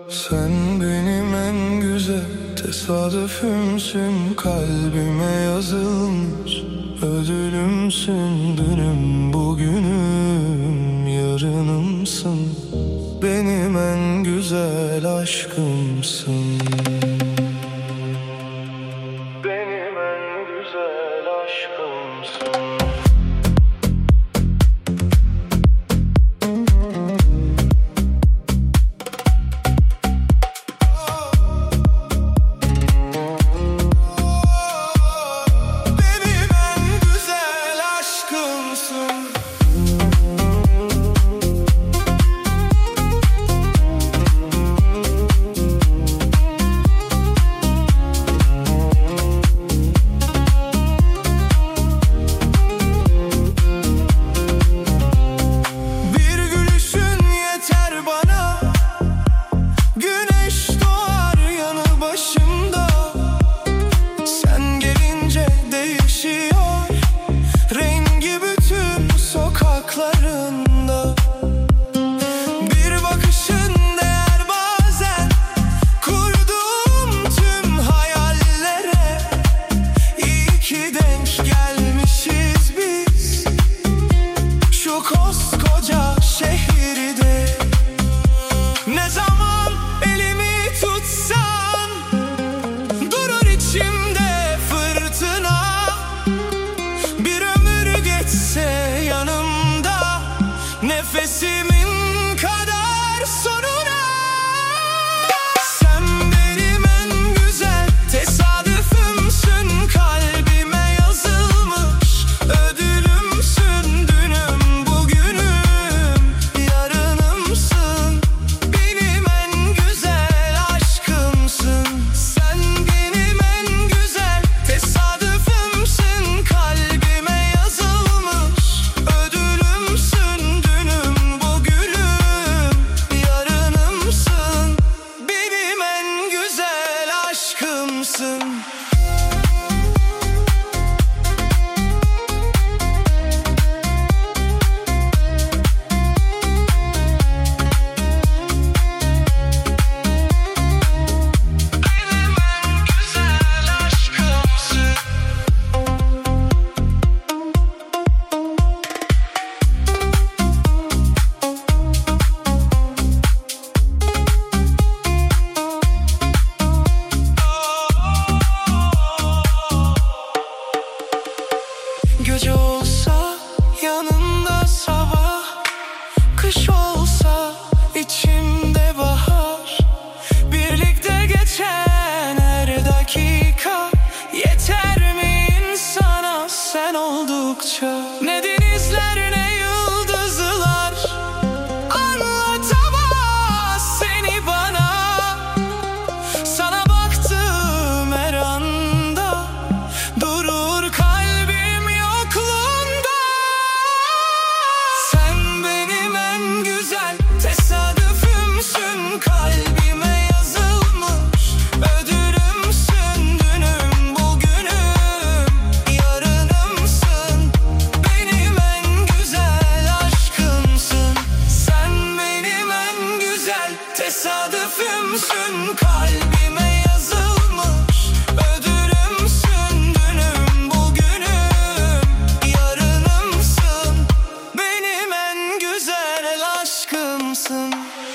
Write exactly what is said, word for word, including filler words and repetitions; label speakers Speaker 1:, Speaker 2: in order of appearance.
Speaker 1: Sen benim en güzel tesadüfümsün, kalbime yazılmış ödülümsün. Dünüm bugünüm yarınımsın, benim en güzel aşkımsın. Benim en güzel aşkımsın. Koskoca şehirde ne zaman elimi tutsan durur içimde fırtına. Bir ömür geçse yanımda, nefesimin kadar sonuna. Sen benim en güzel tesadüfümsün, kalbime yazılmış ödülümsün. Dünüm gece olsa yanında sabah, kış olsa içimde bahar. Birlikte geçen her dakika yeter mi insana sen oldukça? Ne denizler ne yıldızlar anlatamaz seni bana. Sana baktığım her anda durur kalbim yokluğunda. Sen benim en güzel tesadüfümsün, kalbime yazılmış ödülümsün. Dünüm bugünüm yarınımsın, benim en güzel aşkımsın. Sen benim en güzel tesadüfümsün, kalbime yazılmış ödülümsün. Dünüm bugünüm yarınımsın, benim en güzel aşkımsın.